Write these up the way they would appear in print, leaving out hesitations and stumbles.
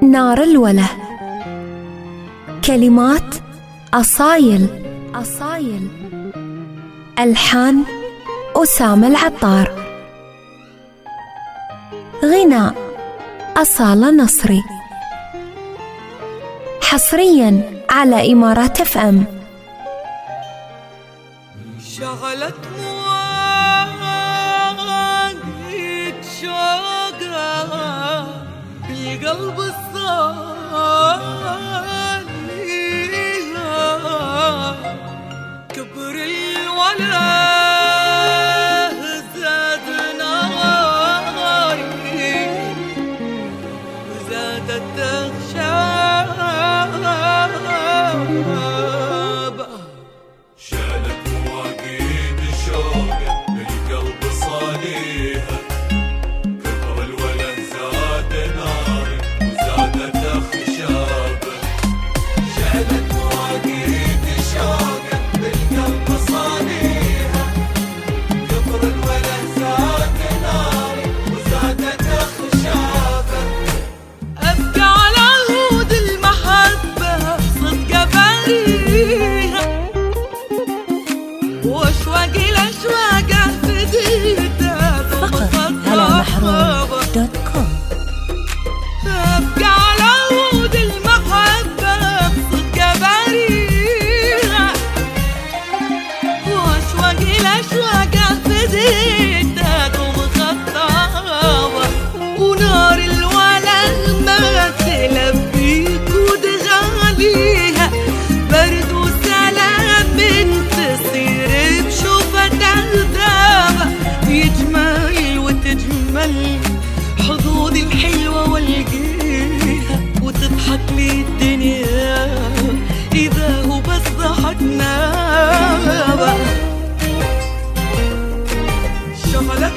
نار الوله. كلمات أصايل. ألحان أسامة العطار. غناء أصالة نصري. حصريا على إمارات FM. شغلت مواقيت شوقها بالقلب الصالي، كبر الوله زاد ناري وزادت تغشابه. شالت مواقيت شوقه بالقلب صاليها، كبر الوله زاد ناري وزادت خشابه. شالت مواقيت شوقه بالقلب صاليها، كبر الوله زاد ناري وزادت خشابه. أبكى على عهود المحبة صدق بريها، واشواقي لاشواقه فديته فقط على محروم.com. أبكى على عهود المحبة صدق بريها، واشواقي لاشواقه فديته ومخطابة. ونار الوله ما تلبيك وتغاليها، برد وسلام من تصير بشوفة الذابة. يجمل وتجمل حظوظي الحلوة والقيها، وتضحك لي الدنيا إذا هو بس ضحكنا. شغلت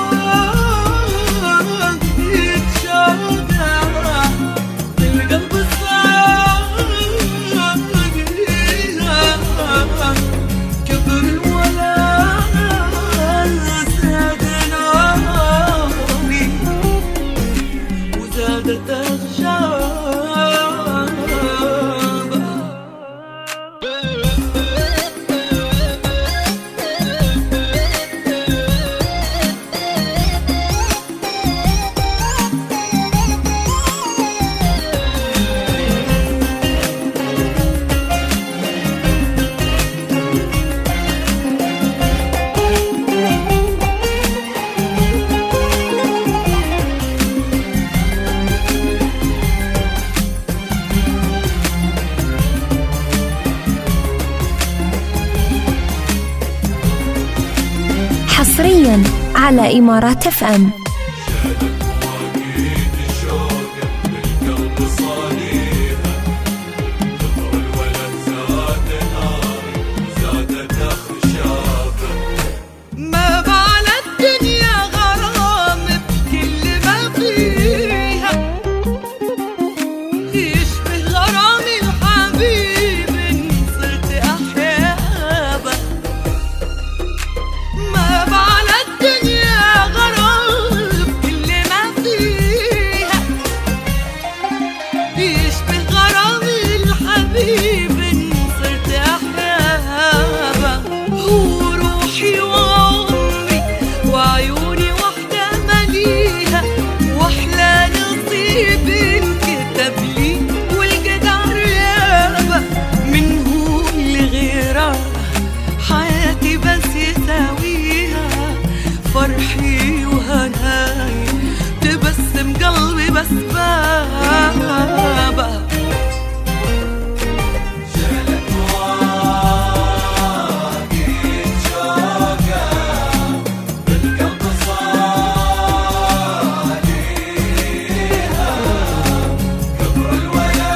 مواقيت شوقها بالقلب الصالي، كبر الوله زاد ناري وزادت أغشابه. حصريا على إمارات FM. شالت مواقيت شوقه بالقلب صاليها، كبر الوله زاد ناري وزادت خشابه. ما بعل الدنيا غرام بكل ما فيها، يشبه غرام الحبيب إن صرت أحيابه. ما بعل الدنيا غرام بكل ما فيها، يشبه غرام الحبيب إن صرت أحيابه. هو روحي وعمري وعيوني وحدة مليها، وأحلى نصيب انكتب لي والقدر يابه. من هو اللي غيره حياتي بس يساويها، فرحي وهناي تبسم قلبي بس بابه. شالت مواقيت شوقه بالقلب صاليها، كبر الوله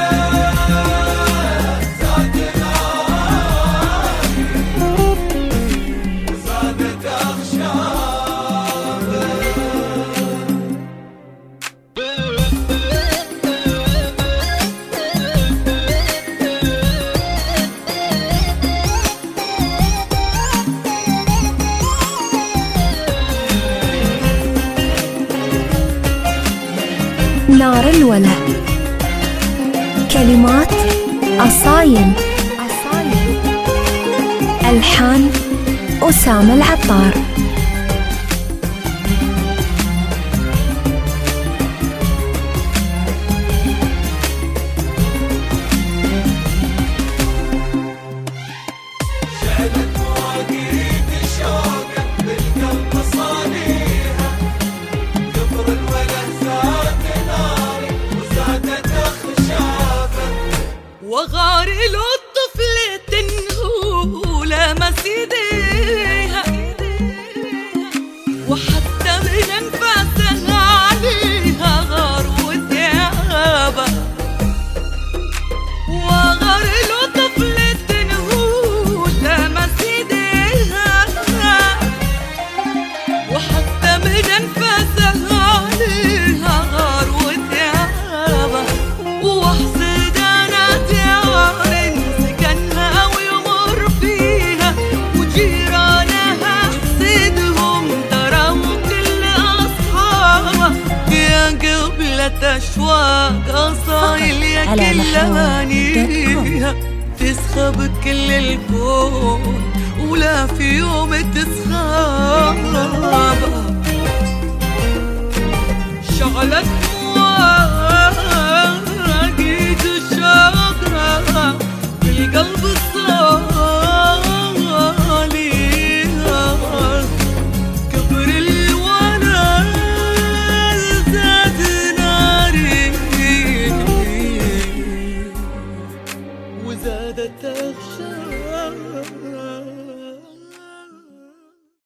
زاد ناري وزادت أخشابه. نار الوله. كلمات أصايل. ألحان أسامة العطار. شعلت مواقيت الشوق بالقلب صانيها، كبر الولد زاد ناري وزادت خشافه، وغار له الطفل تنهو لمس ايديها، وحتى من انفاسها عليها غار وثيابه، وغار له طفل تنهو لمس ايديها، وحتى من انفاسها عليها غار وثيابه، واحسد انا ديار سكنها ويمر فيها، وجيرانها احسدهم تروا كل اصحابها، يا قبلة اشواق اصايل يا على كلانيها، تسخب كل الكون ولا في يوم تسخب، شغلت مواقيت الشوق بالقلب الصاليها، كبر الولد زاد ناري وزادت أخشى